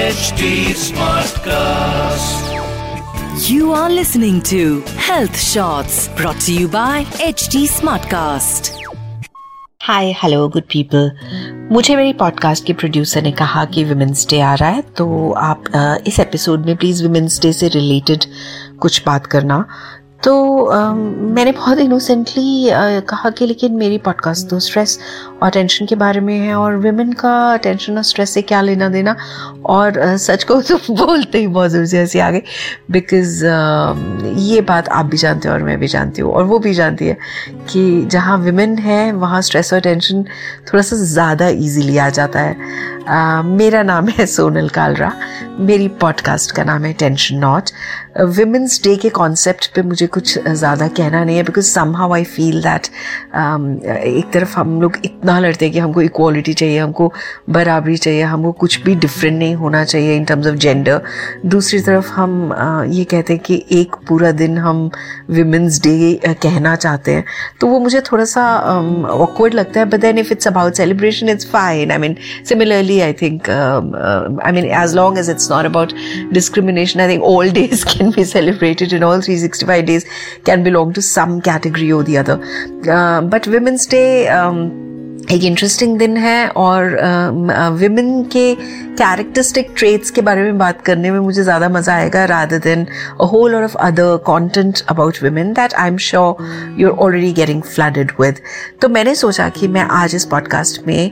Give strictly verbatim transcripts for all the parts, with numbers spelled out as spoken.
H D Smartcast. You are listening to Health Shots brought to you by H D Smartcast. Hi hello good people, मुझे मेरी podcast के producer ने कहा कि women's day आ रहा है, तो आप आ, इस एपिसोड में प्लीज़ विमेंस डे से रिलेटेड कुछ बात करना। तो आ, मैंने बहुत इनोसेंटली कहा कि लेकिन मेरी पॉडकास्ट तो स्ट्रेस और टेंशन के बारे में है, और विमेन का टेंशन और स्ट्रेस से क्या लेना देना। और आ, सच को तो बोलते ही बहुत ज़ोर से हंसी आ गई, बिकॉज़ ये बात आप भी जानते हो और मैं भी जानती हूँ और वो भी जानती है कि जहाँ विमेन है वहाँ स्ट्रेस और टेंशन थोड़ा सा ज़्यादा ईजीली आ जाता है। Uh, मेरा नाम है सोनल कालरा, मेरी पॉडकास्ट का नाम है टेंशन नॉट। विमेंस डे के कॉन्सेप्ट पे मुझे कुछ ज़्यादा कहना नहीं है, because somehow I feel that एक तरफ हम लोग इतना लड़ते हैं कि हमको इक्वालिटी चाहिए, हमको बराबरी चाहिए, हमको कुछ भी डिफरेंट नहीं होना चाहिए इन टर्म्स ऑफ जेंडर। दूसरी तरफ हम uh, ये कहते हैं कि एक पूरा दिन हम विमेंस डे uh, कहना चाहते हैं, तो वो मुझे थोड़ा सा ऑकवर्ड um, लगता है। But then if it's about celebration it's fine. I mean similarly I think, um, uh, I mean, as long as it's not about discrimination, I think all days can be celebrated and all three hundred sixty-five days can belong to some category or the other. Uh, but Women's Day um, एक interesting दिन है, और women uh, के characteristic traits के बारे में बात करने में मुझे ज़्यादा मज़ा आएगा rather than a whole lot of other content about women that I am sure you are already getting flooded with. तो मैंने सोचा कि मैं आज इस पॉडकास्ट में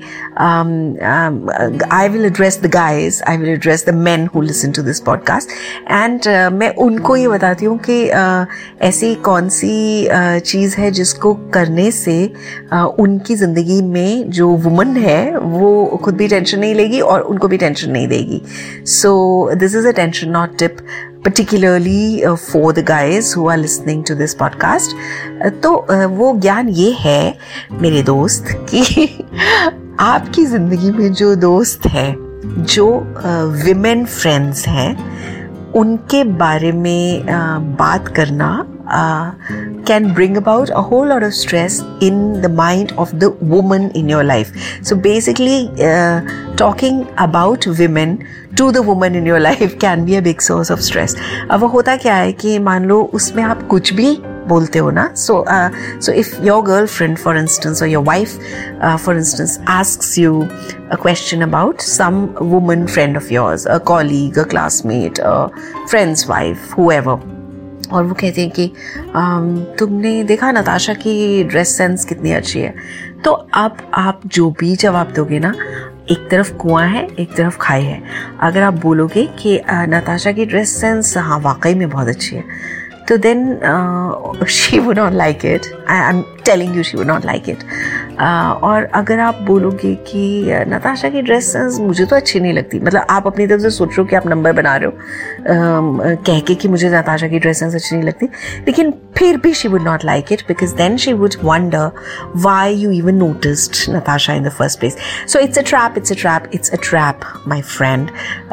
I will address the guys, I will address the men who listen to this podcast, and मैं उनको ये बताती हूँ कि uh, ऐसी कौन सी uh, चीज़ है जिसको करने से uh, उनकी ज़िंदगी में जो वुमन है वो खुद भी टेंशन नहीं लेगी और उनको भी टेंशन नहीं देगी। So this is a tension not tip particularly uh, for the guys who are listening to this podcast. uh, तो uh, वो ज्ञान ये है मेरे दोस्त कि आपकी जिंदगी में जो दोस्त है, जो विमेन uh, फ्रेंड्स हैं, उनके बारे में uh, बात करना Uh, can bring about a whole lot of stress in the mind of the woman in your life. So basically, uh, talking about women to the woman in your life can be a big source of stress. अब वो होता क्या है कि मान लो उसमें आप कुछ भी बोलते हो ना, so uh, so if your girlfriend, for instance, or your wife, uh, for instance, asks you a question about some woman friend of yours, a colleague, a classmate, a friend's wife, whoever, और वो कहते हैं कि तुमने देखा नताशा की dress sense कितनी अच्छी है, तो अब आप जो भी जवाब दोगे ना, एक तरफ कुआं है एक तरफ खाई है। अगर आप बोलोगे कि नताशा की ड्रेस सेंस हाँ वाकई में बहुत अच्छी है, तो then she would not like it. I am telling you, she would not like it. और अगर आप बोलोगे कि नताशा की ड्रेस सेंस मुझे तो अच्छी नहीं लगती, मतलब आप अपनी तरफ से सोच रहे हो कि आप नंबर बना रहे हो uh, कह के कि मुझे नताशा की ड्रेस सेंस अच्छी नहीं लगती, लेकिन फिर भी she would not like it, because then she would wonder why you even noticed Natasha in the first place. So it's a trap, it's a trap, it's a trap my friend.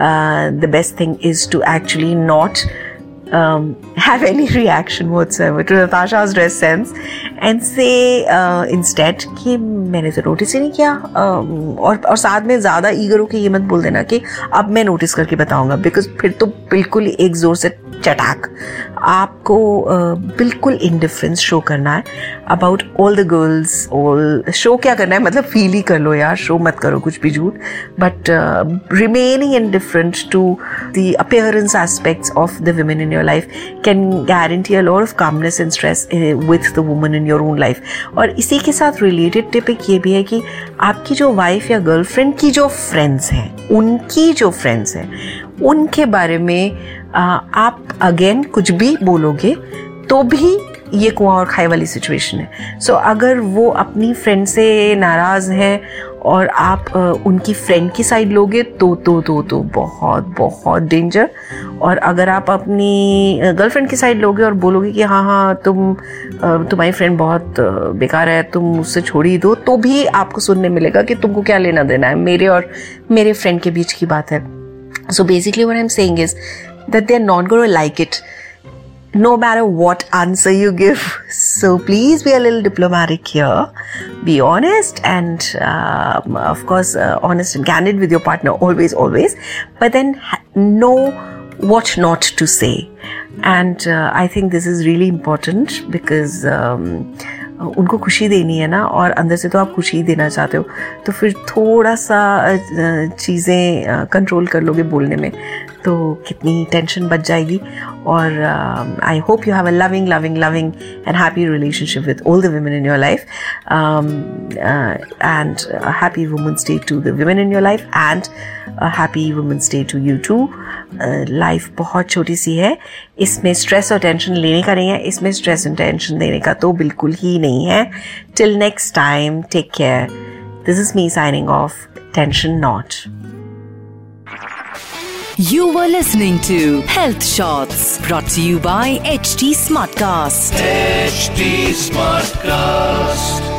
The best thing is to actually not Um, have any reaction whatsoever to Natasha's dress sense and say uh, instead कि मैंने तो notice ही नहीं किया, um, और और साथ में ज़्यादा ईगर हो के ये मत बोल देना कि अब मैं नोटिस करके बताऊंगा, बिकॉज फिर तो बिल्कुल एक ज़ोर से चटाक आपको uh, बिल्कुल इंडिफरेंस शो करना है about all the girls. All show क्या करना है, मतलब फील ही कर लो यार, शो मत करो कुछ भी झूठ, but remaining indifferent to the appearance aspects of the women in your life can guarantee a lot of calmness and stress with the woman in your own life. और इसी के साथ related tip एक ये भी है कि आपकी जो वाइफ या गर्लफ्रेंड की जो फ्रेंड्स हैं, उनकी जो फ्रेंड्स हैं, उनके बारे में आप अगेन कुछ भी बोलोगे तो भी ये कुआं और खाई वाली सिचुएशन है। सो so, अगर वो अपनी फ्रेंड से नाराज़ हैं और आप आ, उनकी फ्रेंड की साइड लोगे तो तो तो तो बहुत बहुत डेंजर। और अगर आप अपनी गर्लफ्रेंड की साइड लोगे और बोलोगे कि हाँ हाँ तुम तुम्हारी फ्रेंड बहुत बेकार है, तुम उससे छोड़ ही दो, तो भी आपको सुनने मिलेगा कि तुमको क्या लेना देना है, मेरे और मेरे फ्रेंड के बीच की बात है। So basically what I am saying is that they are not gonna like it no matter what answer you give. So please be a little diplomatic here. Be honest and um, of course uh, honest and candid with your partner, always, always. But then ha- know what not to say. And uh, I think this is really important because um, उनको खुशी देनी है ना, और अंदर से तो आप खुशी देना चाहते हो, तो फिर थोड़ा सा चीज़ें कंट्रोल कर लोगे बोलने में तो कितनी टेंशन बच जाएगी. और I hope you have a loving loving loving and happy relationship with all the women in your life, and happy women's day to the women in your life and happy women's day to you too. Life बहुत छोटी सी है, इसमें stress और tension लेने का नहीं है, इसमें स्ट्रेस और टेंशन देने का तो बिल्कुल ही नहीं है. Till next time, take care. This is me signing off. Tension not. You were listening to Health Shots, brought to you by H T Smartcast. H T Smartcast.